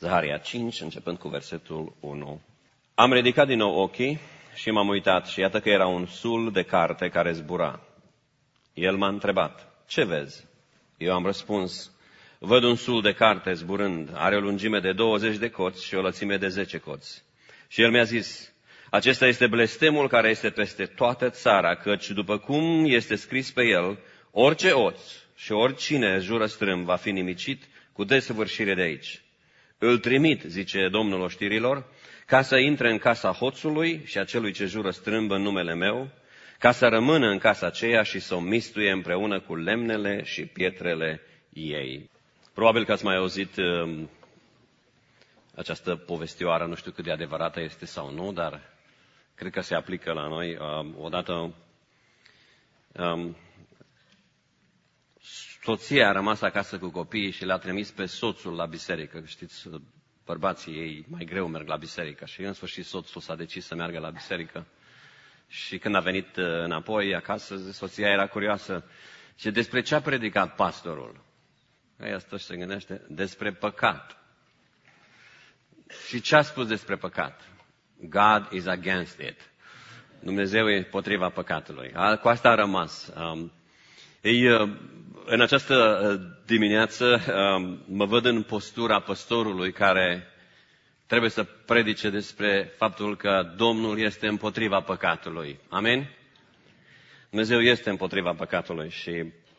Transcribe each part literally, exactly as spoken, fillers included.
Zaharia cinci, începând cu versetul unu. Am ridicat din nou ochii și m-am uitat și iată că era un sul de carte care zbura. El m-a întrebat, ce vezi? Eu am răspuns, văd un sul de carte zburând, are o lungime de douăzeci de coți și o lățime de zece coți. Și el mi-a zis, acesta este blestemul care este peste toată țara, căci după cum este scris pe el, orice oț și oricine jură strâmb va fi nimicit cu desăvârșire de aici. Îl trimit, zice Domnul oștirilor, ca să intre în casa hoțului și a celui ce jură strâmb în numele meu, ca să rămână în casa aceea și să o mistuie împreună cu lemnele și pietrele ei. Probabil că ați mai auzit uh, această povestioară, nu știu cât de adevărată este sau nu, dar cred că se aplică la noi. Uh, odată um, soția a rămas acasă cu copiii și le-a trimis pe soțul la biserică. Știți, bărbații ei mai greu merg la biserică și în sfârșit soțul s-a decis să meargă la biserică. Și când a venit înapoi acasă, soția era curioasă. Și despre ce a predicat pastorul? Ea stă și se gândește, despre păcat. Și ce a spus despre păcat? God is against it. Dumnezeu e împotriva păcatului. Cu asta a rămas. Ei, în această dimineață mă văd în postura păstorului care trebuie să predice despre faptul că Domnul este împotriva păcatului. Amin? Dumnezeu este împotriva păcatului și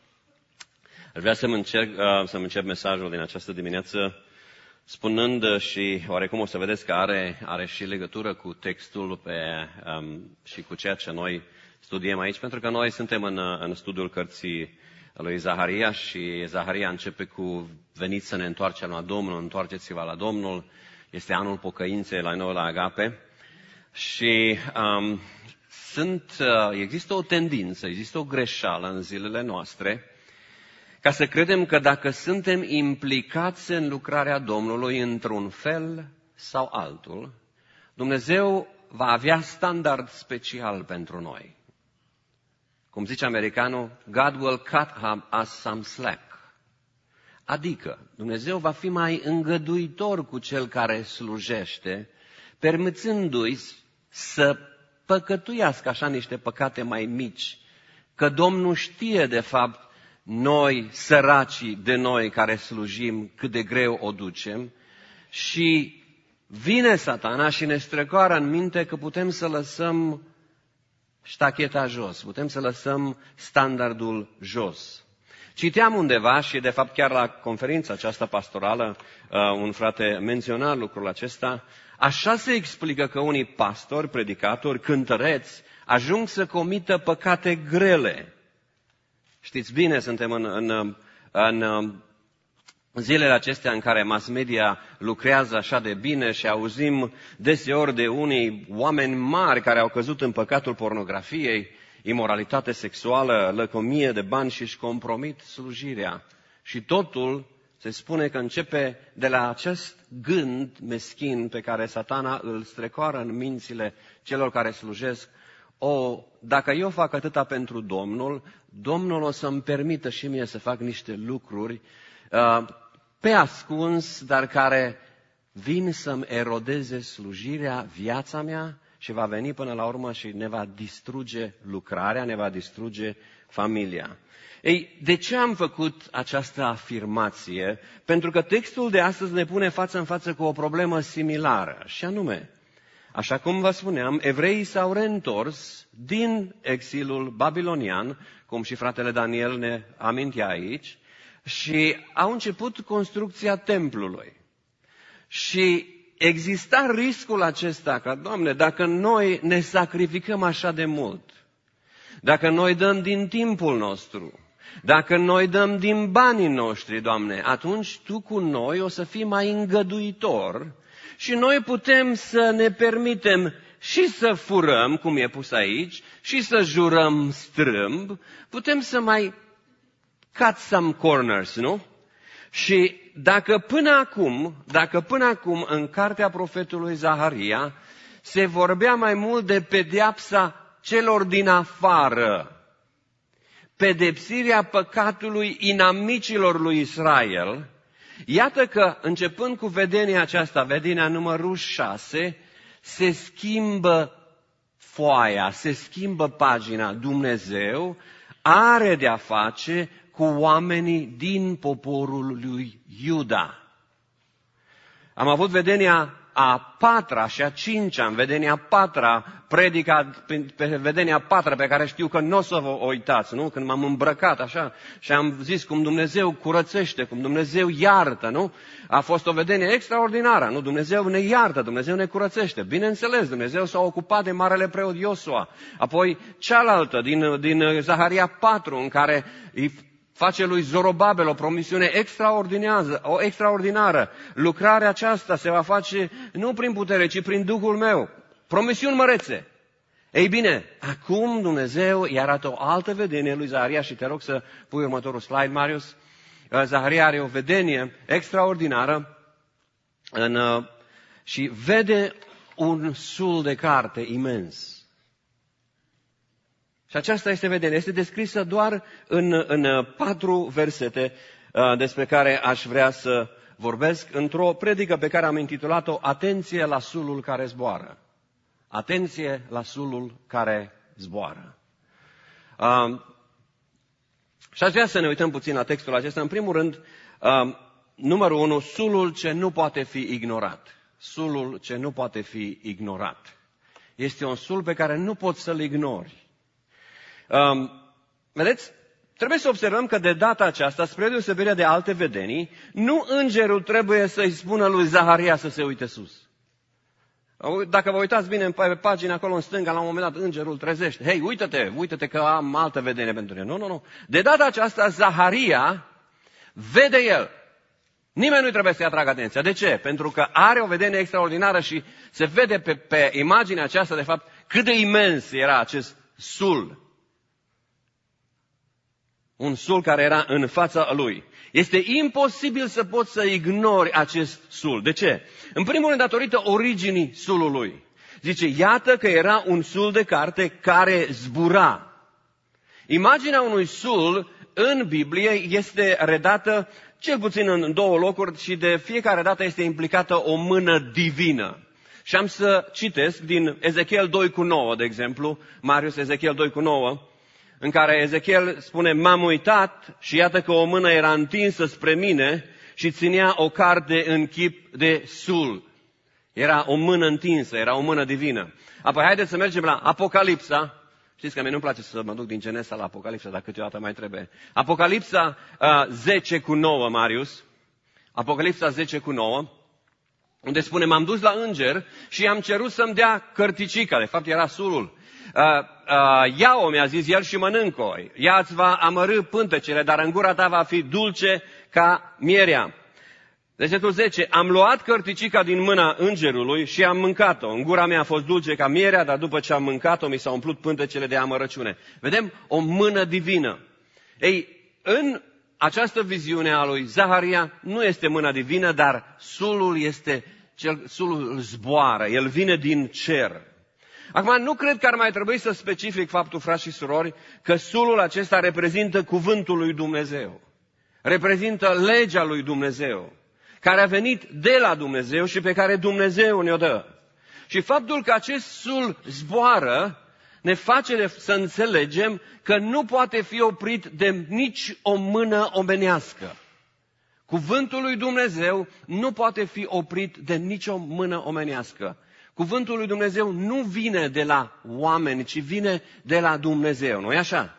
aș vrea să-mi încerc, să-mi încep mesajul din această dimineață spunând și oarecum o să vedeți că are, are și legătură cu textul pe, um, și cu ceea ce noi studiem aici, pentru că noi suntem în, în studiul cărții lui Zaharia și Zaharia începe cu veniți să ne întoarcem la Domnul, întoarceți-vă la Domnul. Este anul pocăinței la noi la Agape și um, sunt, uh, există o tendință, există o greșeală în zilele noastre ca să credem că dacă suntem implicați în lucrarea Domnului într-un fel sau altul, Dumnezeu va avea standard special pentru noi. Cum zice americanul, God will cut us some slack. Adică Dumnezeu va fi mai îngăduitor cu cel care slujește, permițându-i să păcătuiască așa niște păcate mai mici, că Domnul știe de fapt noi, săracii de noi care slujim, cât de greu o ducem și vine Satana și ne strecoară în minte că putem să lăsăm ștacheta jos, putem să lăsăm standardul jos. Citeam undeva și de fapt chiar la conferința aceasta pastorală un frate menționa lucrul acesta, așa se explică că unii pastori, predicatori, cântăreți ajung să comită păcate grele. Știți bine, suntem în, în, în zilele acestea în care mass media lucrează așa de bine și auzim deseori de unii oameni mari care au căzut în păcatul pornografiei, imoralitate sexuală, lăcomie de bani și își compromit slujirea. Și totul se spune că începe de la acest gând meschin pe care Satana îl strecoară în mințile celor care slujesc. O, dacă eu fac atâta pentru Domnul, Domnul o să-mi permită și mie să fac niște lucruri uh, pe ascuns, dar care vin să-mi erodeze slujirea, viața mea și va veni până la urmă și ne va distruge lucrarea, ne va distruge familia. Ei, de ce am făcut această afirmație? Pentru că textul de astăzi ne pune față în față cu o problemă similară, și anume, așa cum vă spuneam, evreii s-au reîntors din exilul babilonian, cum și fratele Daniel ne amintea aici, și au început construcția templului. Și exista riscul acesta că, Doamne, dacă noi ne sacrificăm așa de mult, dacă noi dăm din timpul nostru, dacă noi dăm din banii noștri, Doamne, atunci Tu cu noi o să fii mai îngăduitor și noi putem să ne permitem și să furăm, cum e pus aici, și să jurăm strâmb, putem să mai cut some corners, nu? Și dacă până acum, dacă până acum în cartea profetului Zaharia se vorbea mai mult de pedeapsa celor din afară, pedepsirea păcatului inamicilor lui Israel, Iată că, începând cu vedenia aceasta, vedenia numărul șase, se schimbă foaia, se schimbă pagina. Dumnezeu are de-a face cu oamenii din poporul lui Iuda. Am avut vedenia a patra și a cincea, în vedenia a patra, predica pe vedenia a patra pe care știu că nu o să vă uitați, nu? Când m-am îmbrăcat așa și am zis cum Dumnezeu curățește, cum Dumnezeu iartă, nu? A fost o vedenie extraordinară, nu? Dumnezeu ne iartă, Dumnezeu ne curățește. Bineînțeles, Dumnezeu s-a ocupat de marele preot Iosua. Apoi cealaltă din, din Zaharia patru, în care îi face lui Zorobabel o promisiune extraordinară, o extraordinară. Lucrarea aceasta se va face nu prin putere, ci prin Duhul meu. Promisiuni mărețe. Ei bine, acum Dumnezeu îi arată o altă vedenie lui Zaharia și te rog să pui următorul slide, Marius. Zaharia are o vedenie extraordinară în, și vede un sul de carte imens. Și aceasta este vedenia. Este descrisă doar în, în patru versete uh, despre care aș vrea să vorbesc într-o predică pe care am intitulat-o Atenție la sulul care zboară. Atenție la sulul care zboară. Uh, și aș vrea să ne uităm puțin la textul acesta. În primul rând, uh, numărul unu, sulul ce nu poate fi ignorat. Sulul ce nu poate fi ignorat. Este un sul pe care nu poți să-l ignori. Um, vedeți, trebuie să observăm că de data aceasta, spre deosebire de alte vedenii, nu îngerul trebuie să-i spună lui Zaharia să se uite sus. Dacă vă uitați bine pe pagina acolo în stânga, la un moment dat îngerul trezește. Hei, uită-te, uită-te că am altă vedenie pentru tine. Nu, nu, nu. De data aceasta, Zaharia vede el. Nimeni nu trebuie să-i atragă atenția. De ce? Pentru că are o vedenie extraordinară și se vede pe, pe imaginea aceasta, de fapt, cât de imens era acest sul. Un sul care era în fața lui. Este imposibil să poți să ignori acest sul. De ce? În primul rând, datorită originii sulului. Zice, iată că era un sul de carte care zbura. Imaginea unui sul în Biblie este redată cel puțin în două locuri și de fiecare dată este implicată o mână divină. Și am să citesc din Ezechiel doi cu nouă, de exemplu, Marius, Ezechiel doi cu nouă, în care Ezechiel spune, m-am uitat și iată că o mână era întinsă spre mine și ținea o carte în chip de sul. Era o mână întinsă, era o mână divină. Apoi haideți să mergem la Apocalipsa. Știți că mie nu-mi place să mă duc din Genesa la Apocalipsa, dar câteodată mai trebuie. Apocalipsa uh, zece cu nouă, Marius. Apocalipsa zece cu nouă, unde spune, m-am dus la înger și i-am cerut să-mi dea cărticica. De fapt era sulul. Uh, uh, ia-o, mi-a zis el, și mănânc-o. Ea îți va amărî pântecele, dar în gura ta va fi dulce ca mierea. Versetul zece. Am luat cărticica din mâna îngerului și am mâncat-o. În gura mea a fost dulce ca mierea, dar după ce am mâncat-o, mi s-au umplut pântecele de amărăciune. Vedem o mână divină. Ei, în această viziune a lui Zaharia nu este mâna divină, dar sulul este, cel, sulul îl zboară, el vine din cer. Acum, nu cred că ar mai trebui să specific faptul, frați și surori, că sulul acesta reprezintă cuvântul lui Dumnezeu. Reprezintă legea lui Dumnezeu, care a venit de la Dumnezeu și pe care Dumnezeu ne-o dă. Și faptul că acest sul zboară ne face să înțelegem că nu poate fi oprit de nici o mână omenească. Cuvântul lui Dumnezeu nu poate fi oprit de nicio mână omenească. Cuvântul lui Dumnezeu nu vine de la oameni, ci vine de la Dumnezeu. Nu-i așa?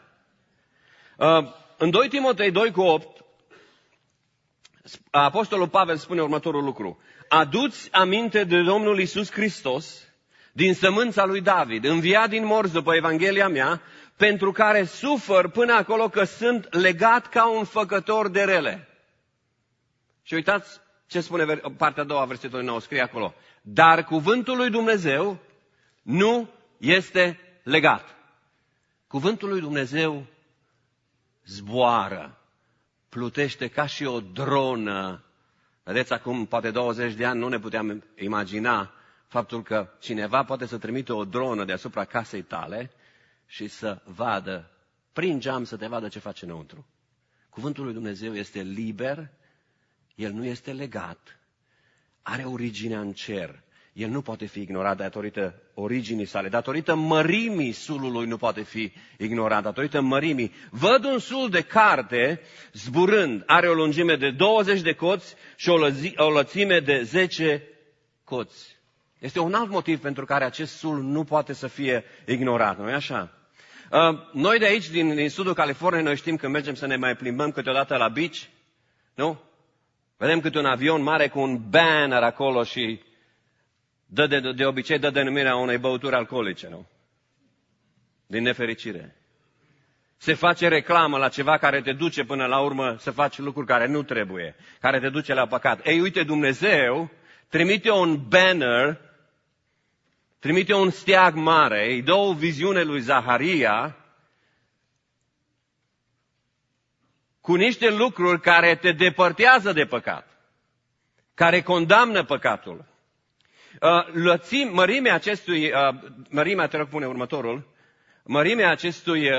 În doi Timotei doi cu opt, Apostolul Pavel spune următorul lucru. Adu-ți aminte de Domnul Iisus Hristos, din sămânța lui David, înviat din morți după Evanghelia mea, pentru care sufăr până acolo că sunt legat ca un făcător de rele. Și uitați ce spune partea a doua a versetului nouă, scrie acolo. Dar cuvântul lui Dumnezeu nu este legat. Cuvântul lui Dumnezeu zboară, plutește ca și o dronă. Vedeți, acum poate douăzeci de ani nu ne puteam imagina faptul că cineva poate să trimite o dronă deasupra casei tale și să vadă, prin geam să te vadă ce face înăuntru. Cuvântul lui Dumnezeu este liber, El nu este legat, are originea în cer. El nu poate fi ignorat datorită originii sale, datorită mărimii sulului nu poate fi ignorat, datorită mărimii. Văd un sul de carte zburând, are o lungime de douăzeci de coți și o, lăzi, o lățime de zece coți. Este un alt motiv pentru care acest sul nu poate să fie ignorat, nu-i așa? Noi de aici, din, din sudul Californiei, noi știm că mergem să ne mai plimbăm câteodată la beach, nu? Vedem câte un avion mare cu un banner acolo și dă de, de obicei dă denumirea unei băuturi alcoolice, nu? Din nefericire. Se face reclamă la ceva care te duce până la urmă să faci lucruri care nu trebuie, care te duce la păcat. Ei, uite, Dumnezeu trimite un banner, trimite un steag mare, îi dă o viziune lui Zaharia cu niște lucruri care te depărtează de păcat, care condamnă păcatul. Lățim, mărimea acestui, mărimea, te rog, pune următorul, mărimea acestui,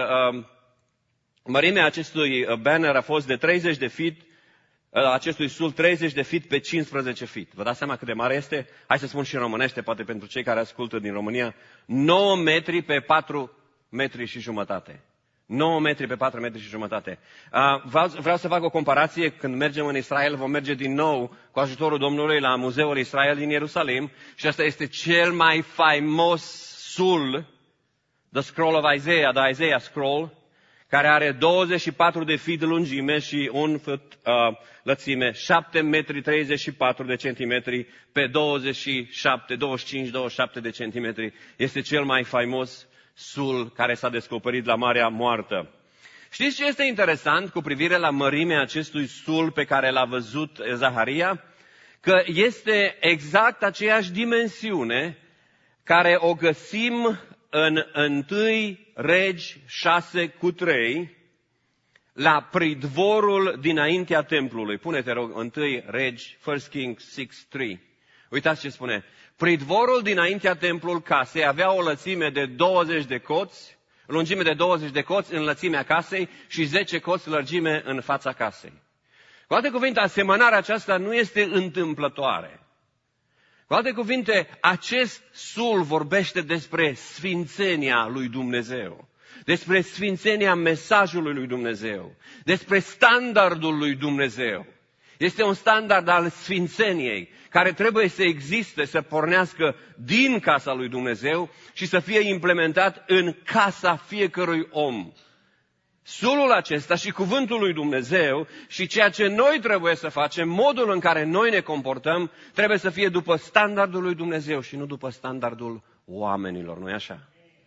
mărimea acestui banner a fost de treizeci de feet, acestui sul treizeci de feet pe cincisprezece feet. Vă dați seama cât de mare este? Hai să spun și în românește, poate pentru cei care ascultă din România, nouă metri pe patru metri și jumătate. nouă metri pe patru metri și jumătate. Vreau, vreau să fac o comparație. Când mergem în Israel, vom merge din nou cu ajutorul Domnului la Muzeul Israel din Ierusalim și asta este cel mai faimos sul, The Scroll of Isaiah, The Isaiah Scroll, care are douăzeci și patru de feet lungime și un foot uh, lățime, șapte metri treizeci și patru de centimetri pe douăzeci și șapte, douăzeci și cinci douăzeci și șapte de centimetri. Este cel mai faimos sul care s-a descoperit la Marea Moartă. Știți ce este interesant cu privire la mărimea acestui sul pe care l-a văzut Zaharia? Că este exact aceeași dimensiune care o găsim în întâi Regi șase cu trei, la pridvorul dinaintea templului. Pune-te, rog, întâi Regi, First Kings șase trei. Uitați ce spune. Pridvorul dinaintea templului casei avea o lățime de douăzeci de coți, lungime de douăzeci de coți în lățimea casei și zece coți lărgime în fața casei. Cu alte cuvinte, asemănarea aceasta nu este întâmplătoare. Cu alte cuvinte, acest sul vorbește despre sfințenia lui Dumnezeu, despre sfințenia mesajului lui Dumnezeu, despre standardul lui Dumnezeu. Este un standard al sfințeniei care trebuie să existe, să pornească din casa lui Dumnezeu și să fie implementat în casa fiecărui om. Sulul acesta și cuvântul lui Dumnezeu și ceea ce noi trebuie să facem, modul în care noi ne comportăm, trebuie să fie după standardul lui Dumnezeu și nu după standardul oamenilor, nu-i așa?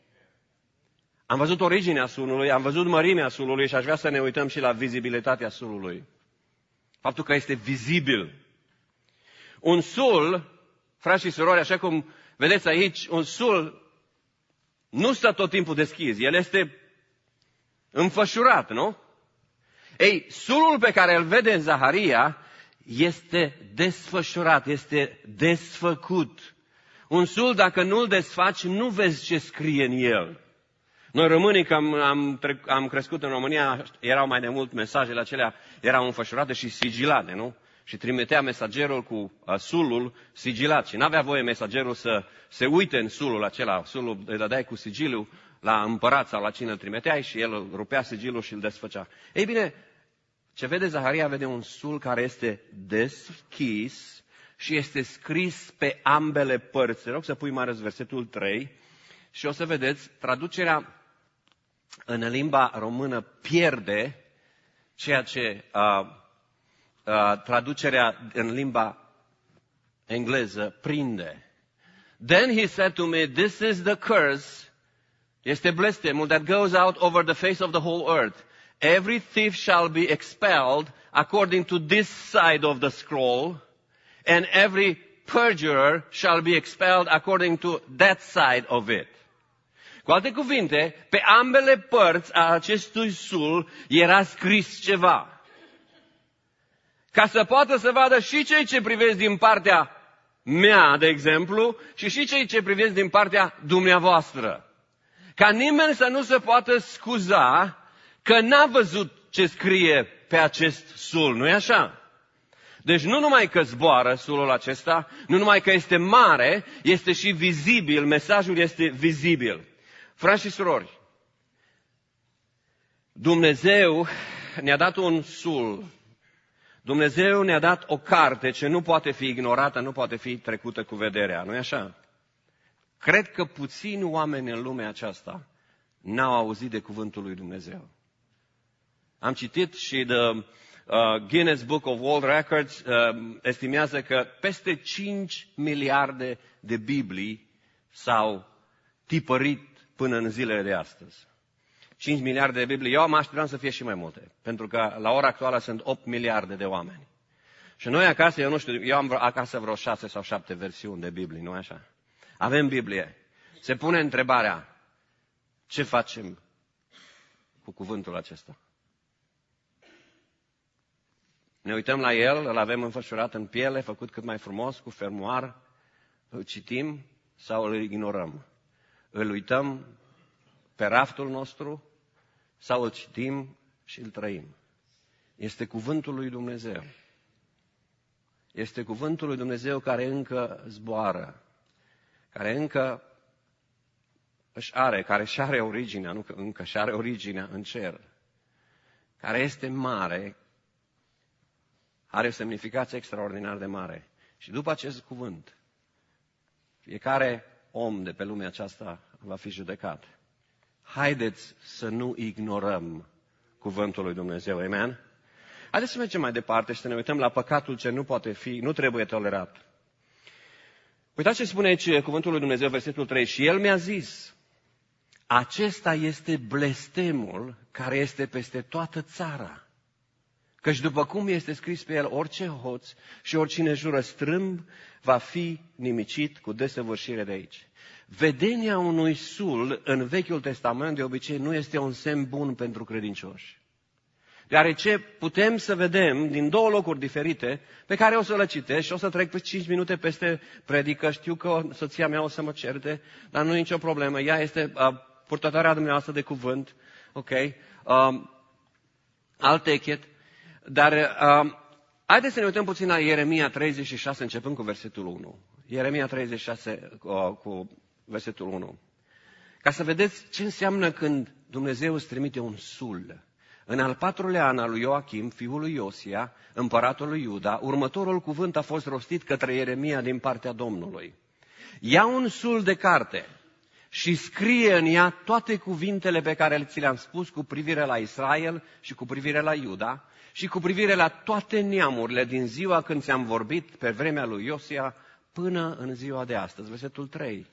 Am văzut originea sulului, am văzut mărimea sulului și aș vrea să ne uităm și la vizibilitatea sulului. Faptul că este vizibil. Un sul, frați și surori, așa cum vedeți aici, un sul nu stă tot timpul deschis, el este înfășurat, nu? Ei, sulul pe care îl vede în Zaharia este desfășurat, este desfăcut. Un sul, dacă nu-l desfaci, nu vezi ce scrie în el. Noi românii, că am, am, am crescut în România, erau mai de mult mesajele acelea, erau înfășurate și sigilate, nu? Și trimitea mesagerul cu uh, sulul sigilat și n-avea voie mesagerul să se uite în sulul acela, sulul îl dădeai cu sigiliul la împărat sau la cine îl trimiteai și el rupea sigilul și îl desfăcea. Ei bine, ce vede Zaharia, vede un sul care este deschis și este scris pe ambele părți. Rog să pui mai versetul trei și o să vedeți, traducerea în limba română pierde ceea ce uh, uh, traducerea în limba engleză prinde. Then he said to me, this is the curse, este blestemul that goes out over the face of the whole earth. Every thief shall be expelled according to this side of the scroll, and every perjurer shall be expelled according to that side of it. Cu alte cuvinte, pe ambele părți a acestui sul era scris ceva. Ca să poată să vadă și cei ce privesc din partea mea, de exemplu, și și cei ce privesc din partea dumneavoastră. Ca nimeni să nu se poată scuza că n-a văzut ce scrie pe acest sul, nu-i așa? Deci nu numai că zboară sulul acesta, nu numai că este mare, este și vizibil, mesajul este vizibil. Frați și surori, Dumnezeu ne-a dat un sul, Dumnezeu ne-a dat o carte ce nu poate fi ignorată, nu poate fi trecută cu vederea, nu-i așa? Cred că puțini oameni în lumea aceasta n-au auzit de cuvântul lui Dumnezeu. Am citit și de uh, Guinness Book of World Records uh, estimează că peste cinci miliarde de Biblii s-au tipărit până în zilele de astăzi. cinci miliarde de Biblii. Eu mă așteptam să fie și mai multe, pentru că la ora actuală sunt opt miliarde de oameni. Și noi acasă, eu nu știu, eu am acasă vreo șase sau șapte versiuni de Biblie, nu așa? Avem Biblie. Se pune întrebarea, ce facem cu cuvântul acesta? Ne uităm la el, îl avem înfășurat în piele, făcut cât mai frumos, cu fermoar, îl citim sau îl ignorăm? Îl uităm pe raftul nostru sau îl citim și îl trăim? Este cuvântul lui Dumnezeu. Este cuvântul lui Dumnezeu care încă zboară, care încă își are, care și are originea, nu că încă și are originea în cer, care este mare, are o semnificație extraordinar de mare. Și după acest cuvânt, fiecare om de pe lumea aceasta va fi judecat. Haideți să nu ignorăm cuvântul lui Dumnezeu, amen? Haideți să mergem mai departe și să ne uităm la păcatul ce nu poate fi, nu trebuie tolerat. Uitați ce spune aici cuvântul lui Dumnezeu, versetul trei. Și el mi-a zis, acesta este blestemul care este peste toată țara. Căci după cum este scris pe el, orice hoț și oricine jură strâmb va fi nimicit cu desăvârșire de aici. Vedenia unui sul în Vechiul Testament de obicei nu este un semn bun pentru credincioși. Deoarece putem să vedem din două locuri diferite pe care o să le citesc și o să trec pe cinci minute peste predică. Știu că soția mea o să mă certe, dar nu e nicio problemă. Ea este uh, purtătoarea dumneavoastră de cuvânt. Ok? Um, I'll take it. Dar uh, haideți să ne uităm puțin la Ieremia treizeci și șase, începând cu versetul unu. Ieremia treizeci și șase uh, cu versetul unu. Ca să vedeți ce înseamnă când Dumnezeu îți trimite un sul. În al patrulea an al lui Ioachim, fiul lui Iosia, împăratul lui Iuda, următorul cuvânt a fost rostit către Ieremia din partea Domnului. Ia un sul de carte și scrie în ea toate cuvintele pe care ți le-am spus cu privire la Israel și cu privire la Iuda și cu privire la toate neamurile din ziua când ți-am vorbit pe vremea lui Iosia până în ziua de astăzi. Versetul trei.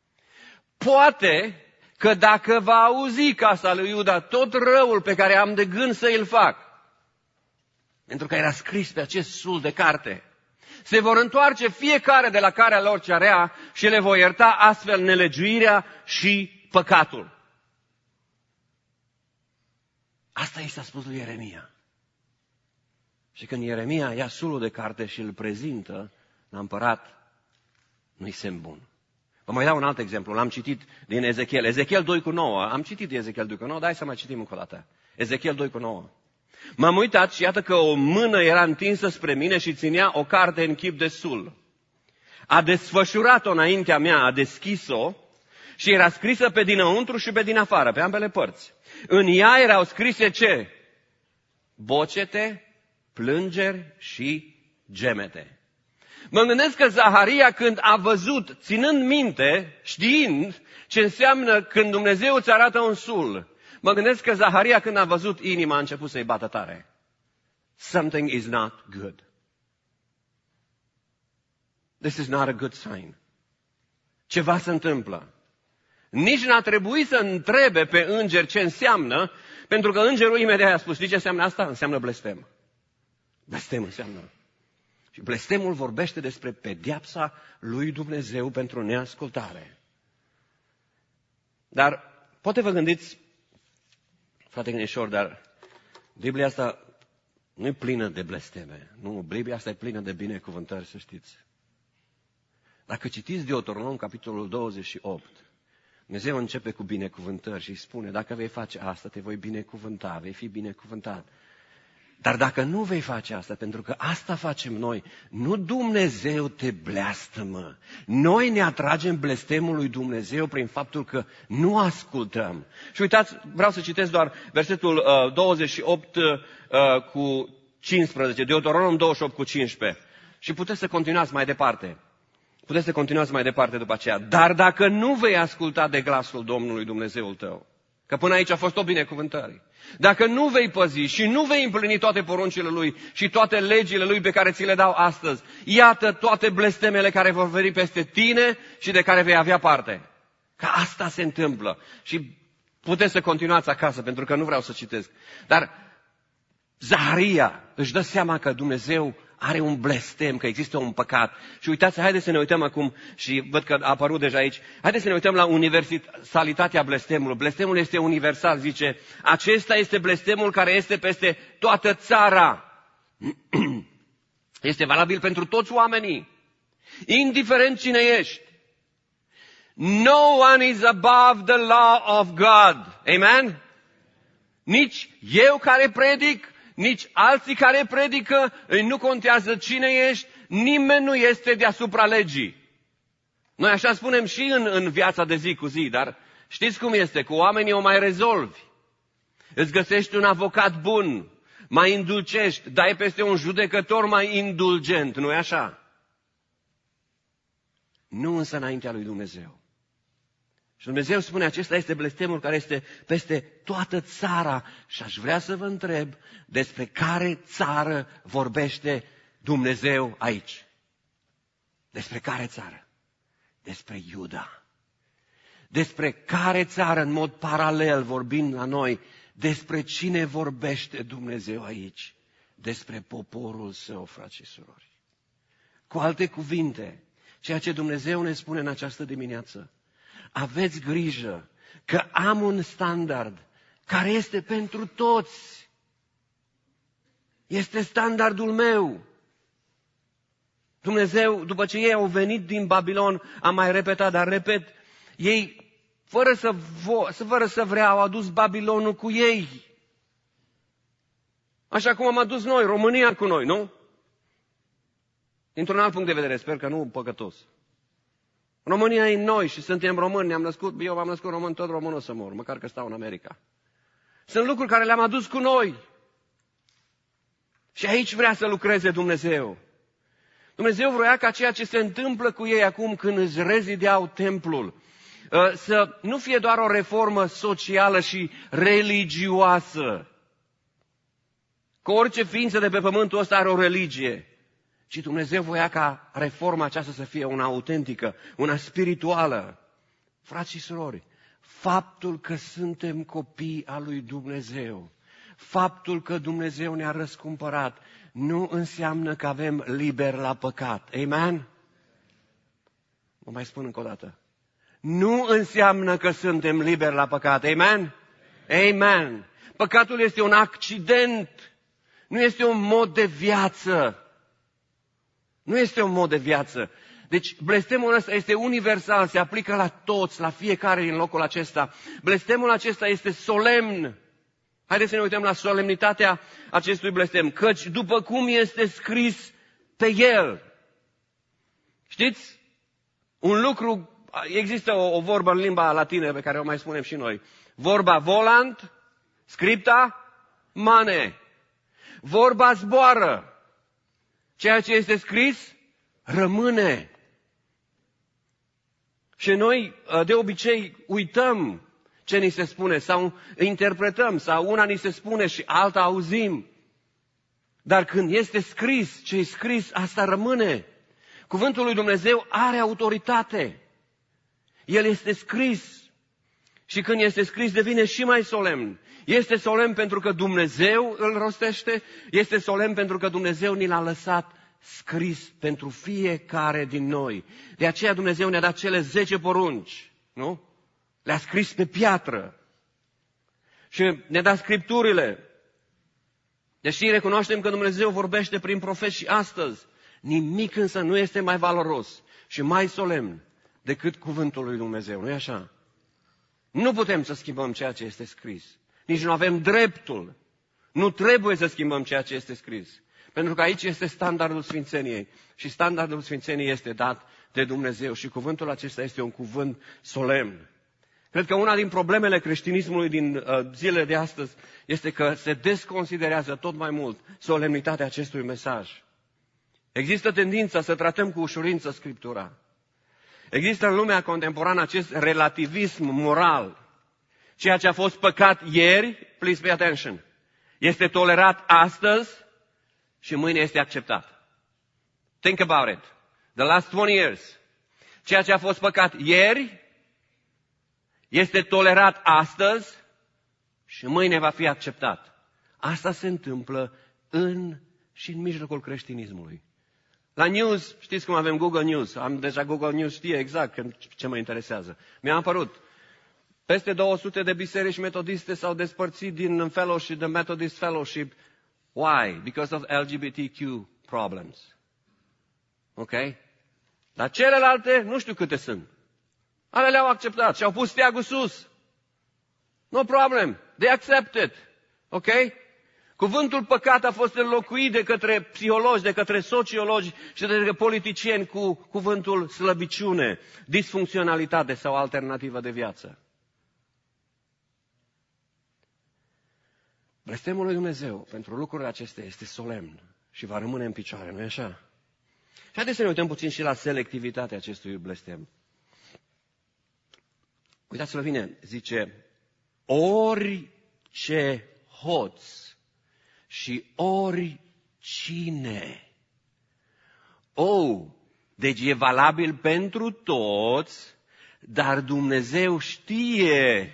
Poate că dacă va auzi casa lui Iuda tot răul pe care am de gând să îl fac, pentru că era scris pe acest sul de carte, se vor întoarce fiecare de la carea lor cea rea și le voi ierta astfel nelegiuirea și păcatul. Asta i s-a spus lui Ieremia. Și când Ieremia ia sulul de carte și îl prezintă la împărat, nu-i semn bun. Vă mai dau un alt exemplu, l-am citit din Ezechiel. Ezechiel doi cu nouă, am citit din Ezechiel doi cu nouă, dar hai să mai citim încă o dată. Ezechiel doi cu nouă. M-am uitat și iată că o mână era întinsă spre mine și ținea o carte în chip de sul. A desfășurat-o înaintea mea, a deschis-o și era scrisă pe dinăuntru și pe din afară, pe ambele părți. În ea erau scrise ce? Bocete, plângeri și gemete. Mă gândesc că Zaharia, când a văzut, ținând minte, știind ce înseamnă când Dumnezeu îți arată un sul, mă gândesc că Zaharia, când a văzut, inima a început să-i bată tare. Something is not good. This is not a good sign. Ceva se întâmplă. Nici n-a trebuit să întrebe pe înger ce înseamnă, pentru că îngerul imediat a spus, știi ce înseamnă asta? Înseamnă blestem. Blestem înseamnă. Și blestemul vorbește despre pedeapsa lui Dumnezeu pentru neascultare. Dar poate vă gândiți, frate Gânișor, dar Biblia asta nu e plină de blesteme. Nu, Biblia asta e plină de binecuvântări, să știți. Dacă citiți Deuteronom, capitolul douăzeci și opt, Dumnezeu începe cu binecuvântări și îi spune, dacă vei face asta, te voi binecuvânta, vei fi binecuvântat. Dar dacă nu vei face asta, pentru că asta facem noi, nu Dumnezeu te blesteamă. Noi ne atragem blestemul lui Dumnezeu prin faptul că nu ascultăm. Și uitați, vreau să citesc doar versetul uh, douăzeci și opt uh, cu cincisprezece, Deuteronom douăzeci și opt cu cincisprezece. Și puteți să continuați mai departe. Puteți să continuați mai departe după aceea. Dar dacă nu vei asculta de glasul Domnului Dumnezeul tău, că până aici a fost o binecuvântare, dacă nu vei păzi și nu vei împlini toate poruncile Lui și toate legile Lui pe care ți le dau astăzi, iată toate blestemele care vor veni peste tine și de care vei avea parte. Că asta se întâmplă. Și puteți să continuați acasă, pentru că nu vreau să citesc. Dar Zaharia își dă seama că Dumnezeu are un blestem, că există un păcat. Și uitați, haideți să ne uităm acum, și văd că a apărut deja aici, haideți să ne uităm la universalitatea blestemului. Blestemul este universal, zice, acesta este blestemul care este peste toată țara. Este valabil pentru toți oamenii, indiferent cine ești. No one is above the law of God. Amen? Nici eu care predic, nici alții care predică, nu contează cine ești, nimeni nu este deasupra legii. Noi așa spunem și în, în viața de zi cu zi, dar știți cum este, cu oamenii o mai rezolvi. Îți găsești un avocat bun, mai indulcești, dai peste un judecător mai indulgent, nu-i așa? Nu însă înaintea lui Dumnezeu. Și Dumnezeu spune, acesta este blestemul care este peste toată țara. Și aș vrea să vă întreb, despre care țară vorbește Dumnezeu aici? Despre care țară? Despre Iuda. Despre care țară, în mod paralel, vorbind la noi, despre cine vorbește Dumnezeu aici? Despre poporul său, frați și surori. Cu alte cuvinte, ceea ce Dumnezeu ne spune în această dimineață, aveți grijă că am un standard care este pentru toți. Este standardul meu. Dumnezeu, după ce ei au venit din Babilon, am mai repetat, dar repet, ei, fără să, vo- fără să vrea, au adus Babilonul cu ei. Așa cum am adus noi, România cu noi, nu? Dintr-un alt punct de vedere, sper că nu păcătos. România e noi și suntem români, ne-am născut, eu m-am născut român, tot român o să mor, măcar că stau în America. Sunt lucruri care le-am adus cu noi. Și aici vrea să lucreze Dumnezeu. Dumnezeu vrea ca ceea ce se întâmplă cu ei acum când îți rezideau templul, să nu fie doar o reformă socială și religioasă. Că orice ființă de pe pământul ăsta are o religie. Și Dumnezeu voia ca reforma aceasta să fie una autentică, una spirituală. Frați și surori, faptul că suntem copii al lui Dumnezeu, faptul că Dumnezeu ne-a răscumpărat, nu înseamnă că avem liber la păcat. Amen? Vă mai spun încă o dată. Nu înseamnă că suntem liberi la păcat. Amen? Amen. Păcatul este un accident, nu este un mod de viață. Nu este un mod de viață. Deci blestemul ăsta este universal, se aplică la toți, la fiecare din locul acesta. Blestemul acesta este solemn. Haideți să ne uităm la solemnitatea acestui blestem. Căci după cum este scris pe el. Știți? Un lucru, există o, o vorbă în limba latină pe care o mai spunem și noi. Vorba volant, scripta mane. Vorba zboară. Ceea ce este scris rămâne. Și noi de obicei uităm ce ni se spune sau interpretăm sau una ni se spune și alta auzim. Dar când este scris, ce e scris, asta rămâne. Cuvântul lui Dumnezeu are autoritate. El este scris. Și când este scris devine și mai solemn. Este solemn pentru că Dumnezeu îl rostește, este solemn pentru că Dumnezeu ni l-a lăsat scris pentru fiecare din noi. De aceea Dumnezeu ne-a dat cele zece porunci, nu? Le-a scris pe piatră. Și ne-a dat scripturile. Deși recunoaștem că Dumnezeu vorbește prin profeți și astăzi, nimic însă nu este mai valoros și mai solemn decât cuvântul lui Dumnezeu. Nu-i așa? Nu putem să schimbăm ceea ce este scris. Nici nu avem dreptul. Nu trebuie să schimbăm ceea ce este scris. Pentru că aici este standardul sfințeniei. Și standardul sfințeniei este dat de Dumnezeu. Și cuvântul acesta este un cuvânt solemn. Cred că una din problemele creștinismului din uh, zilele de astăzi este că se desconsiderează tot mai mult solemnitatea acestui mesaj. Există tendința să tratăm cu ușurință Scriptura. Există în lumea contemporană acest relativism moral. Ceea ce a fost păcat ieri, please pay attention, este tolerat astăzi și mâine este acceptat. Think about it. The last twenty years. Ceea ce a fost păcat ieri este tolerat astăzi și mâine va fi acceptat. Asta se întâmplă în și în mijlocul creștinismului. La news, știți cum avem Google News. Am deja Google News știe exact ce mă interesează. Mi-a apărut. Peste două sute de biserici metodiste s-au despărțit din fellowship, the Methodist Fellowship. Why? Because of L G B T Q problems. Ok? Dar celelalte, nu știu câte sunt. Ale le-au acceptat și au pus steagul sus. No problem. They accepted. Ok? Cuvântul păcat a fost înlocuit de către psihologi, de către sociologi și de către politicieni cu cuvântul slăbiciune, disfuncționalitate sau alternativă de viață. Blestemul lui Dumnezeu pentru lucrurile acestea este solemn și va rămâne în picioare, nu-i așa? Și haideți să ne uităm puțin și la selectivitatea acestui blestem. Uitați-vă bine, zice, orice hoț și oricine. Oh, deci e valabil pentru toți, dar Dumnezeu știe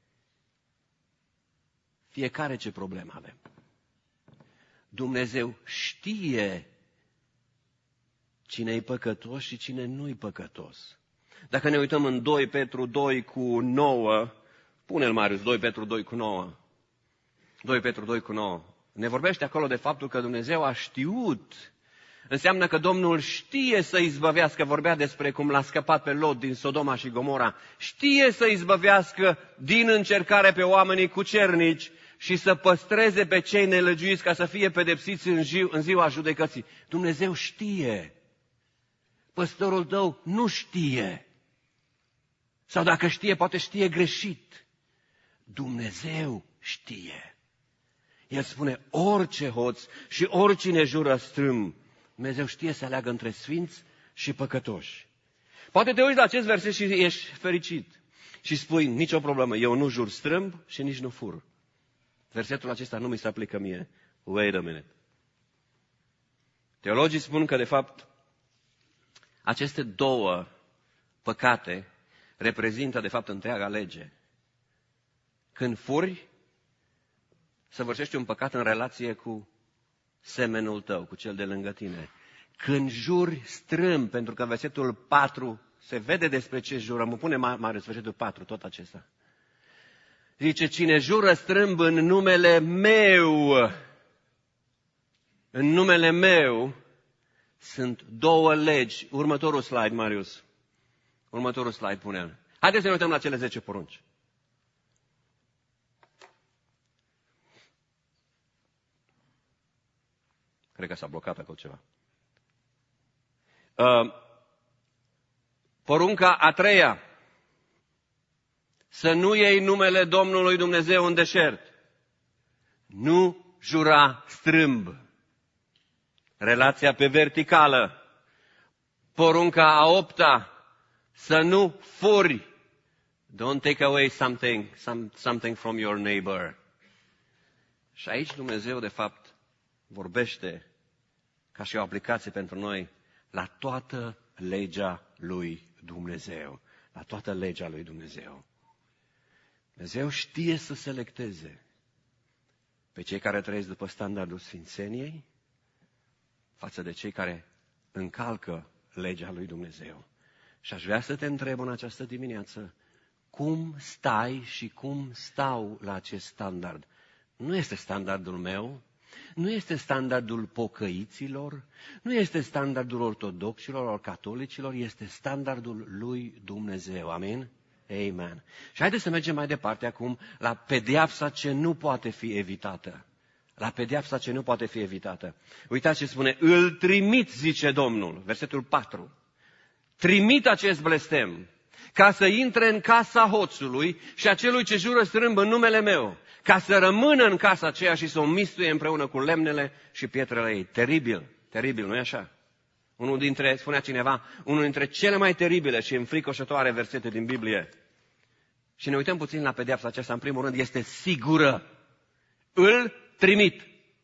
fiecare ce problemă avem. Dumnezeu știe cine e păcătos și cine nu-i păcătos. Dacă ne uităm în doi Petru doi cu nouă, pune-l Marius, doi Petru doi cu nouă. doi Petru doi cu nouă. Ne vorbește acolo de faptul că Dumnezeu a știut. Înseamnă că Domnul știe să izbăvească, vorbea despre cum l-a scăpat pe Lot din Sodoma și Gomora, știe să izbăvească din încercare pe oamenii cucernici și să păstreze pe cei nelăgiuiți ca să fie pedepsiți în, zi, în ziua judecății. Dumnezeu știe. Păstorul tău nu știe. Sau dacă știe, poate știe greșit. Dumnezeu știe. El spune, orice hoț și oricine jură strâm, Dumnezeu știe să aleagă între sfinți și păcătoși. Poate te uiți la acest verset și ești fericit. Și spui, nicio problemă, eu nu jur strâmb și nici nu fur. Versetul acesta nu mi se aplică mie. Wait a minute. Teologii spun că, de fapt, aceste două păcate reprezintă, de fapt, întreaga lege. Când furi, săvârșești un păcat în relație cu semenul tău, cu cel de lângă tine. Când juri strâmb, pentru că versetul patru se vede despre ce jură, mă pune Marius, versetul patru, tot acesta. Zice, cine jură strâmb în numele meu, în numele meu, sunt două legi. Următorul slide, Marius. Următorul slide, pune-l. Haideți să ne uităm la cele zece porunci. Cred că s-a blocat acolo ceva. Uh, porunca a treia. Să nu iei numele Domnului Dumnezeu în deșert. Nu jura strâmb. Relația pe verticală. Porunca a opta. Să nu furi. Don't take away something, some, something from your neighbor. Și aici Dumnezeu, de fapt, vorbește ca și o aplicație pentru noi la toată legea lui Dumnezeu. La toată legea lui Dumnezeu. Dumnezeu știe să selecteze pe cei care trăiesc după standardul sfințeniei față de cei care încalcă legea lui Dumnezeu. Și aș vrea să te întreb în această dimineață, cum stai și cum stau la acest standard? Nu este standardul meu, nu este standardul pocăiților, nu este standardul ortodoxilor, ori catolicilor, este standardul lui Dumnezeu. Amin? Amen. Și haideți să mergem mai departe acum la pedeapsa ce nu poate fi evitată. la pedeapsa ce nu poate fi evitată. Uitați ce spune, îl trimit, zice Domnul, versetul patru. Trimit acest blestem ca să intre în casa hoțului și a celui ce jură strâmb în numele meu, ca să rămână în casa aceea și să o mistuie împreună cu lemnele și pietrele ei. Teribil, teribil, nu-i așa? Unul dintre, spunea cineva, unul dintre cele mai teribile și înfricoșătoare versete din Biblie. Și ne uităm puțin la pedeapsa aceasta, în primul rând, este sigură. Îl trimit.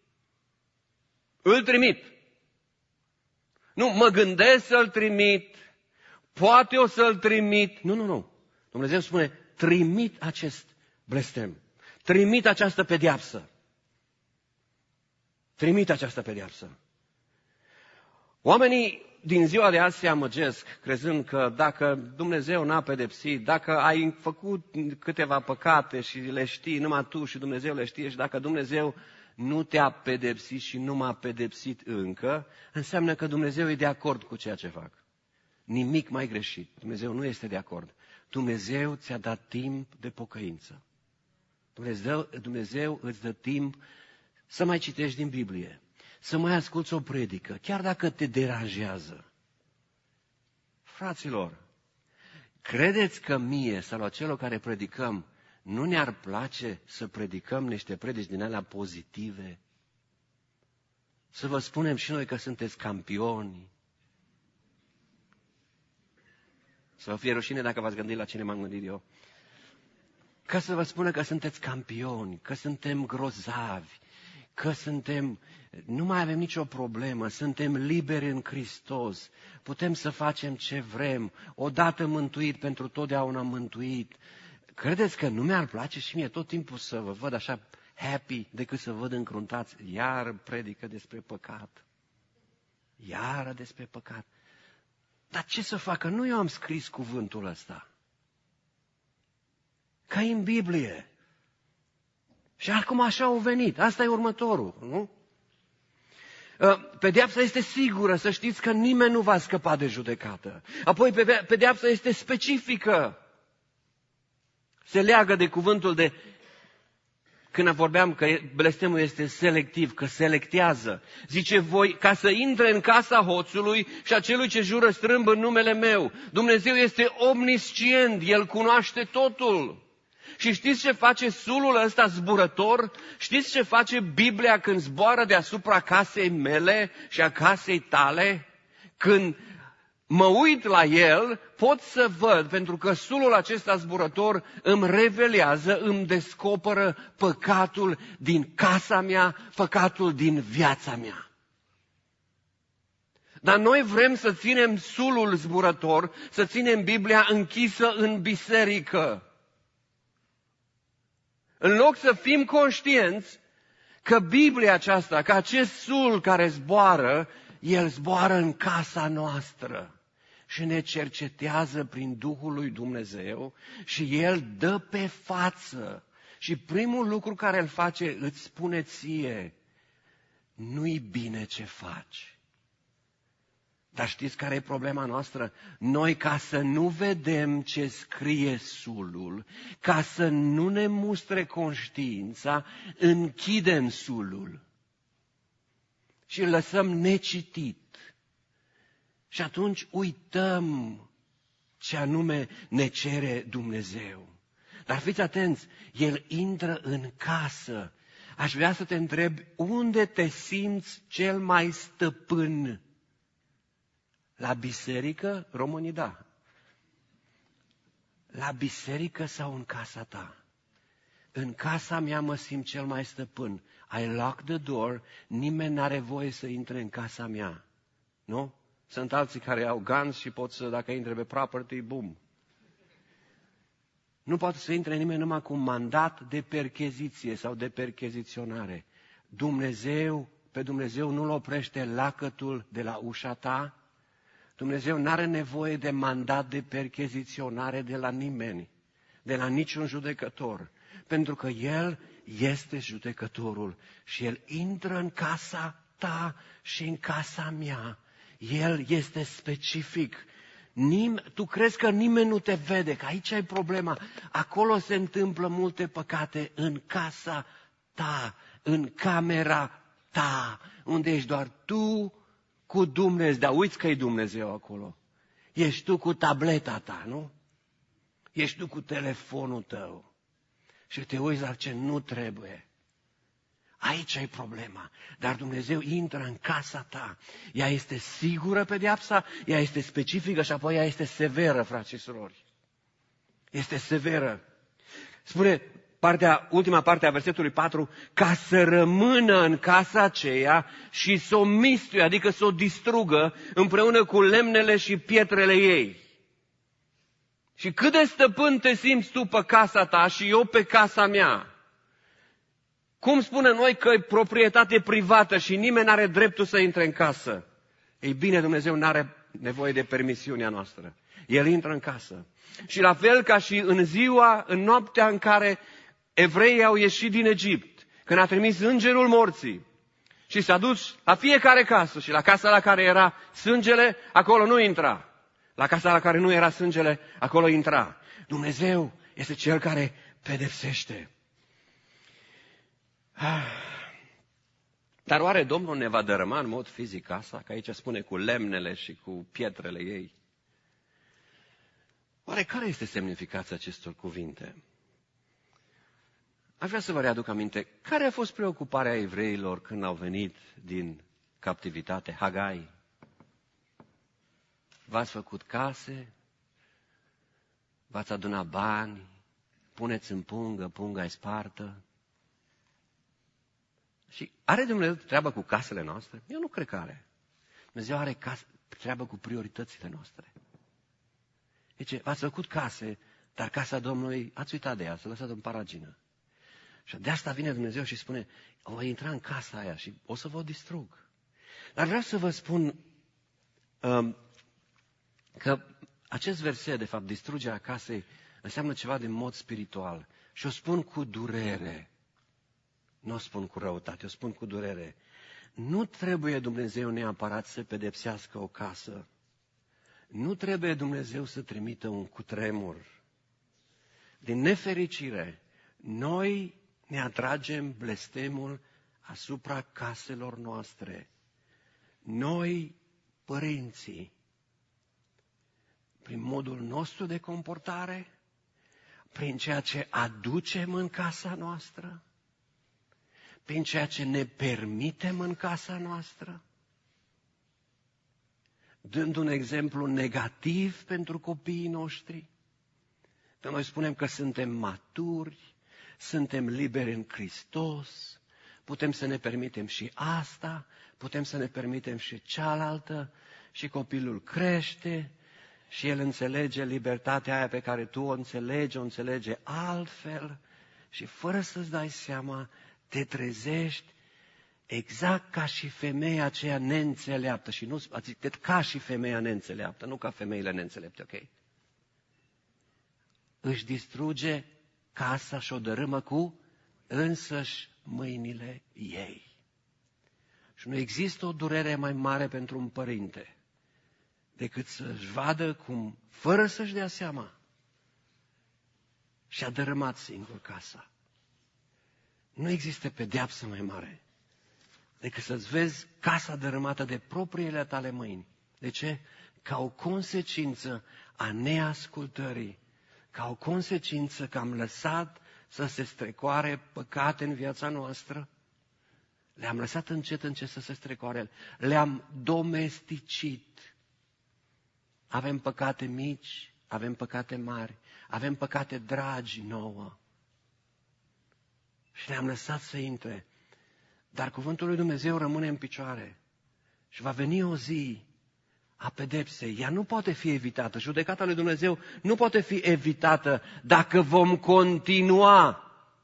Îl trimit. Nu, mă gândesc să-l trimit, poate o să-l trimit. Nu, nu, nu. Dumnezeu spune, trimit acest blestem. Trimit această pedeapsă. Trimit această pedeapsă. Oamenii din ziua de azi se amăgesc, crezând că dacă Dumnezeu n-a pedepsit, dacă ai făcut câteva păcate și le știi, numai tu și Dumnezeu le știe, și dacă Dumnezeu nu te-a pedepsit și nu m-a pedepsit încă, înseamnă că Dumnezeu e de acord cu ceea ce fac. Nimic mai greșit. Dumnezeu nu este de acord. Dumnezeu ți-a dat timp de pocăință. Dumnezeu, Dumnezeu îți dă timp să mai citești din Biblie, să mai asculți o predică, chiar dacă te deranjează. Fraților, credeți că mie sau la celor care predicăm nu ne-ar place să predicăm niște predici din alea pozitive? Să vă spunem și noi că sunteți campioni? Să vă fie rușine dacă v-ați gândit la cine m-am gândit eu. Ca să vă spună că sunteți campioni, că suntem grozavi, că suntem, nu mai avem nicio problemă, suntem liberi în Hristos, putem să facem ce vrem, odată mântuit, pentru totdeauna mântuit. Credeți că nu mi-ar place și mie tot timpul să vă văd așa happy decât să văd încruntați? Iar predică despre păcat. Iară despre păcat. Dar ce să facă? Nu eu am scris cuvântul ăsta. Ca în Biblie. Și acum așa au venit. Asta e următorul, nu? Pedeapsa este sigură, să știți că nimeni nu va scăpa de judecată. Apoi pedeapsa este specifică. Se leagă de cuvântul de... Când vorbeam că blestemul este selectiv, că selectează. Zice, voi, ca să intre în casa hoțului și a celui ce jură strâmb în numele meu. Dumnezeu este omniscient, El cunoaște totul. Și știți ce face sulul ăsta zburător? Știți ce face Biblia când zboară deasupra casei mele și a casei tale? Când mă uit la el, pot să văd, pentru că sulul acesta zburător îmi revelează, îmi descoperă păcatul din casa mea, păcatul din viața mea. Dar noi vrem să ținem sulul zburător, să ținem Biblia închisă în biserică. În loc să fim conștienți că Biblia aceasta, că acest sul care zboară, el zboară în casa noastră și ne cercetează prin Duhul lui Dumnezeu și El dă pe față. Și primul lucru care îl face, îți spune ție, nu-i bine ce faci. Dar știți care e problema noastră? Noi, ca să nu vedem ce scrie sulul, ca să nu ne mustre conștiința, închidem sulul și îl lăsăm necitit. Și atunci uităm ce anume ne cere Dumnezeu. Dar fiți atenți, El intră în casă. Aș vrea să te întreb, unde te simți cel mai stăpân? La biserică? Românii, da. La biserică sau în casa ta? În casa mea mă simt cel mai stăpân. I lock the door, nimeni n-are voie să intre în casa mea. Nu? Sunt alții care au guns și pot să, dacă intre pe property, boom. Nu poate să intre nimeni numai cu un mandat de percheziție sau de percheziționare. Dumnezeu, pe Dumnezeu nu-L oprește lacătul de la ușa ta. Dumnezeu n-are nevoie de mandat de percheziționare de la nimeni, de la niciun judecător, pentru că El este judecătorul și El intră în casa ta și în casa mea. El este specific. Nim- tu crezi că nimeni nu te vede, că aici ai problema. Acolo se întâmplă multe păcate, în casa ta, în camera ta, unde ești doar tu cu Dumnezeu. Dar uiți că e Dumnezeu acolo. Ești tu cu tableta ta, nu? Ești tu cu telefonul tău. Și te uiți la ce nu trebuie. Aici e problema. Dar Dumnezeu intră în casa ta. Ea este sigură, pedeapsa, ea este specifică și apoi ea este severă, frați și surori. Este severă. Spune partea, ultima parte a versetului patru, ca să rămână în casa aceea și să o mistuie, adică să o distrugă împreună cu lemnele și pietrele ei. Și cât de stăpân te simți tu pe casa ta și eu pe casa mea? Cum spunem noi că e proprietate privată și nimeni nu are dreptul să intre în casă? Ei bine, Dumnezeu nu are nevoie de permisiunea noastră. El intră în casă. Și la fel ca și în ziua, în noaptea în care evreii au ieșit din Egipt, când a trimis îngerul morții și s-a dus la fiecare casă și la casa la care era sângele, acolo nu intra. La casa la care nu era sângele, acolo intra. Dumnezeu este Cel care pedepsește. Dar oare Domnul ne va dărâma în mod fizic casa? Că aici spune cu lemnele și cu pietrele ei. Oare care este semnificația acestor cuvinte? Aș vrea să vă readuc aminte, care a fost preocuparea evreilor când au venit din captivitate? Hagai. V-ați făcut case, v-ați adunat bani, puneți în pungă, punga e spartă. Și are Dumnezeu treabă cu casele noastre? Eu nu cred că are. Dumnezeu are case, treabă cu prioritățile noastre. Deci, v-ați făcut case, dar casa Domnului, ați uitat de ea, s-a lăsat în paragină. Și de asta vine Dumnezeu și spune, o voi intra în casa aia și o să vă distrug. Dar vreau să vă spun um, că acest verset, de fapt, distrugerea casei, înseamnă ceva de mod spiritual. Și o spun cu durere. Nu o spun cu răutate, o spun cu durere. Nu trebuie Dumnezeu neapărat să pedepsească o casă. Nu trebuie Dumnezeu să trimită un cutremur. Din nefericire, noi ne atragem blestemul asupra caselor noastre. Noi, părinții, prin modul nostru de comportare, prin ceea ce aducem în casa noastră, prin ceea ce ne permitem în casa noastră, dând un exemplu negativ pentru copiii noștri. Că noi spunem că suntem maturi, suntem liberi în Hristos, putem să ne permitem și asta, putem să ne permitem și cealaltă, și copilul crește și el înțelege libertatea aia pe care tu o înțelegi, o înțelege altfel și fără să-ți dai seama, te trezești exact ca și femeia aceea neînțeleaptă. Și nu zic ca și femeia neînțeleaptă, nu ca femeile neînțelepte, ok? Își distruge casa și o dărâmă cu însăși mâinile ei. Și nu există o durere mai mare pentru un părinte decât să-și vadă cum, fără să-și dea seama, și-a dărâmat singur casa. Nu există pedeapsă mai mare decât să-ți vezi casa dărâmată de propriile tale mâini. De ce? Ca o consecință a neascultării, ca o consecință că am lăsat să se strecoare păcate în viața noastră, le-am lăsat încet, încet să se strecoare, le-am domesticit. Avem păcate mici, avem păcate mari, avem păcate dragi nouă. Și le-am lăsat să intre. Dar cuvântul lui Dumnezeu rămâne în picioare. Și va veni o zi a pedepsei. Ea nu poate fi evitată. Judecata lui Dumnezeu nu poate fi evitată dacă vom continua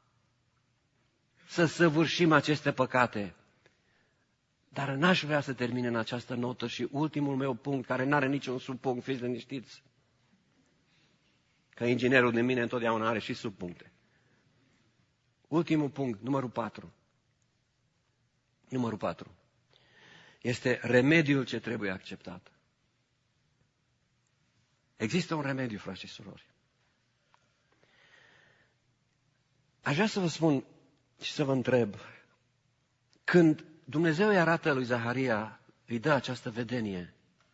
să săvârșim aceste păcate. Dar n-aș vrea să termin în această notă și ultimul meu punct, care n-are niciun subpunct, fiți liniștiți. Că inginerul de mine întotdeauna are și subpuncte. Ultimul punct, numărul patru. Numărul patru. Este remediul ce trebuie acceptat. Există un remediu, frați și surori. Aș vrea să vă spun și să vă întreb, Când Dumnezeu îi arată lui Zaharia, îi dă această vedenie,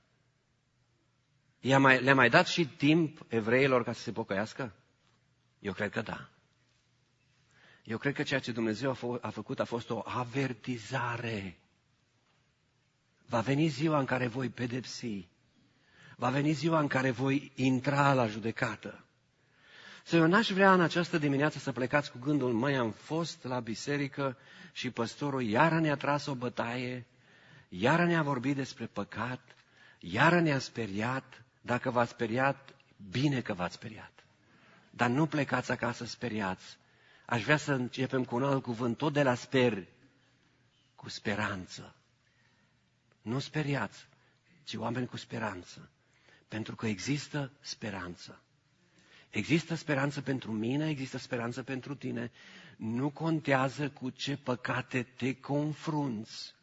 I-a mai, le-a mai dat și timp evreilor ca să se pocăiască? Eu cred că da. Eu cred că ceea ce Dumnezeu a, fă, a făcut a fost o avertizare. Va veni ziua în care voi pedepsi. Va veni ziua în care voi intra la judecată. Să eu n-aș vrea în această dimineață să plecați cu gândul, măi, am fost la biserică și păstorul iară ne-a tras o bătaie, iară ne-a vorbit despre păcat, iară ne-a speriat. Dacă v-ați speriat, bine că v-ați speriat. Dar nu plecați acasă speriați. Aș vrea să începem cu un alt cuvânt, tot de la sper, cu speranță. Nu speriați, ci oameni cu speranță. Pentru că există speranță. Există speranță pentru mine, există speranță pentru tine. Nu contează cu ce păcate te confrunți.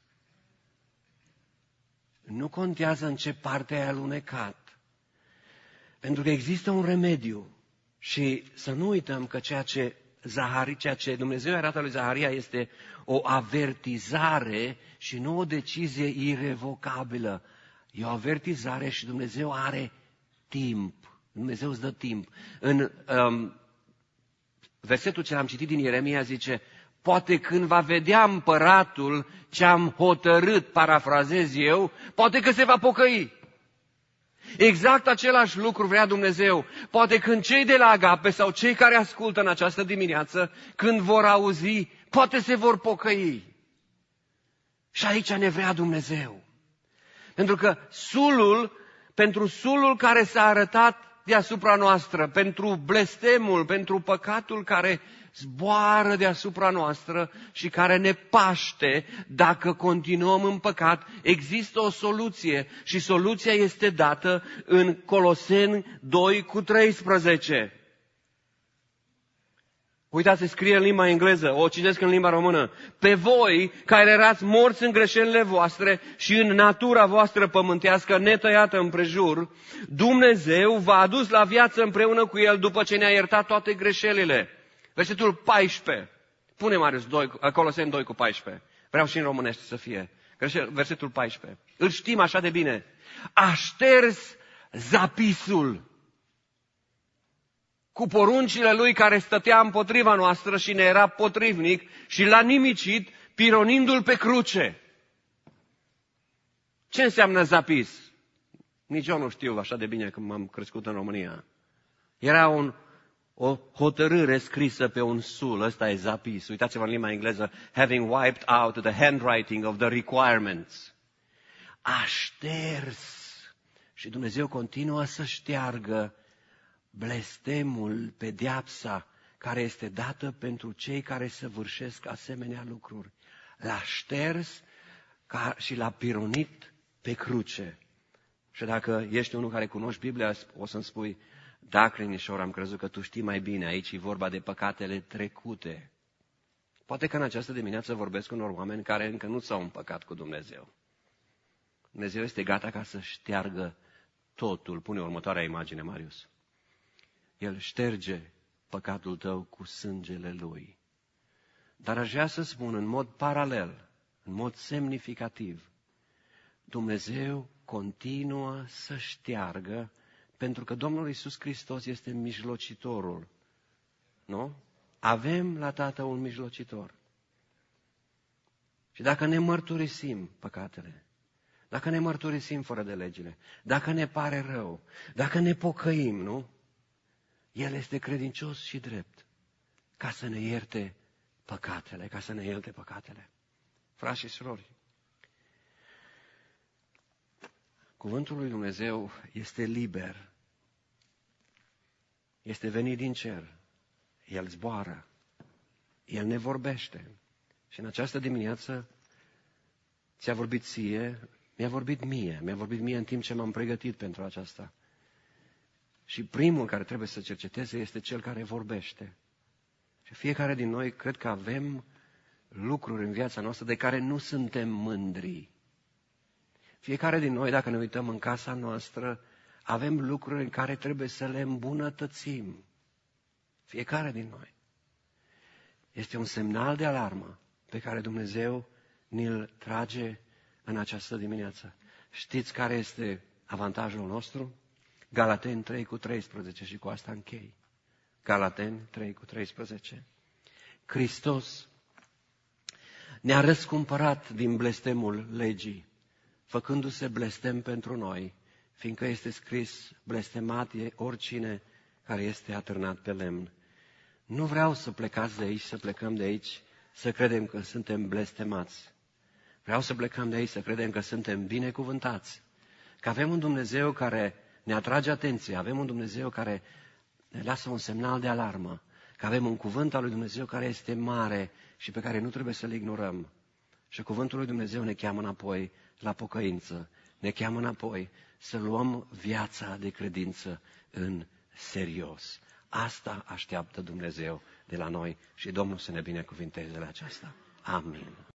Nu contează în ce parte ai alunecat. Pentru că există un remediu. Și să nu uităm că ceea ce, Zahari, ceea ce Dumnezeu arată lui Zaharia este o avertizare și nu o decizie irevocabilă. E o avertizare și Dumnezeu are timp. Dumnezeu îți dă timp. În um, versetul ce l-am citit din Ieremia zice, poate când va vedea împăratul ce am hotărât, parafrazez eu, poate că se va pocăi. Exact același lucru vrea Dumnezeu. Poate când cei de la Agape sau cei care ascultă în această dimineață, când vor auzi, poate se vor pocăi. Și aici ne vrea Dumnezeu. Pentru că sulul, pentru sulul care s-a arătat deasupra noastră, pentru blestemul, pentru păcatul care zboară deasupra noastră și care ne paște dacă continuăm în păcat, există o soluție și soluția este dată în Coloseni doi cu treisprezece. Uitați, se scrie în limba engleză, o citesc în limba română. Pe voi care erați morți în greșelile voastre și în natura voastră pământească netăiată împrejur, Dumnezeu v-a adus la viață împreună cu El după ce ne-a iertat toate greșelile. Versetul paisprezece. Pune Marius doi, Coloseni doi cu paisprezece. Vreau și în românește să fie. Versetul paisprezece. Îl știm așa de bine. A șters zapisul cu poruncile lui care stătea împotriva noastră și ne era potrivnic și l-a nimicit, pironindu-l pe cruce. Ce înseamnă zapis? Nici eu nu știu așa de bine când m-am crescut în România. Era un, o hotărâre scrisă pe un sul, ăsta e zapis. Uitați-vă în limba engleză, having wiped out the handwriting of the requirements. A șters. Și Dumnezeu continuă să șteargă blestemul, pedeapsa care este dată pentru cei care săvârșesc asemenea lucruri. L-a șters ca și l-a pironit pe cruce. Și dacă ești unul care cunoști Biblia, o să-mi spui, da, Crinișor, am crezut că tu știi mai bine, aici e vorba de păcatele trecute. Poate că în această dimineață vorbesc cu unor oameni care încă nu s-au împăcat cu Dumnezeu. Dumnezeu este gata ca să șteargă totul. Pune următoarea imagine, Marius. El șterge păcatul tău cu sângele Lui. Dar aș vrea să spun în mod paralel, în mod semnificativ, Dumnezeu continuă să șteargă, pentru că Domnul Iisus Hristos este mijlocitorul. Nu? Avem la Tatăl un mijlocitor. Și dacă ne mărturisim păcatele, dacă ne mărturisim fără de legile, dacă ne pare rău, dacă ne pocăim, nu? El este credincios și drept ca să ne ierte păcatele, ca să ne ierte păcatele. Frați și surori, cuvântul lui Dumnezeu este liber, este venit din cer, El zboară, El ne vorbește. Și în această dimineață ți-a vorbit ție, mi-a vorbit mie, mi-a vorbit mie în timp ce m-am pregătit pentru aceasta. Și primul care trebuie să cerceteze este cel care vorbește. Și fiecare din noi cred că avem lucruri în viața noastră de care nu suntem mândri. Fiecare din noi, dacă ne uităm în casa noastră, avem lucruri în care trebuie să le îmbunătățim. Fiecare din noi. Este un semnal de alarmă pe care Dumnezeu ni-l trage în această dimineață. Știți care este avantajul nostru? Galateni trei cu treisprezece și cu asta închei. Galateni trei cu treisprezece. Hristos ne-a răscumpărat din blestemul legii, făcându-se blestem pentru noi, fiindcă este scris, blestemat e oricine care este atârnat pe lemn. Nu vreau să plecați de aici, să plecăm de aici, să credem că suntem blestemați. Vreau să plecăm de aici, să credem că suntem binecuvântați, că avem un Dumnezeu care ne atrage atenția, avem un Dumnezeu care ne lasă un semnal de alarmă, că avem un cuvânt al lui Dumnezeu care este mare și pe care nu trebuie să-l ignorăm. Și cuvântul lui Dumnezeu ne cheamă înapoi la pocăință, ne cheamă înapoi să luăm viața de credință în serios. Asta așteaptă Dumnezeu de la noi și Domnul să ne binecuvinteze la aceasta. Amin.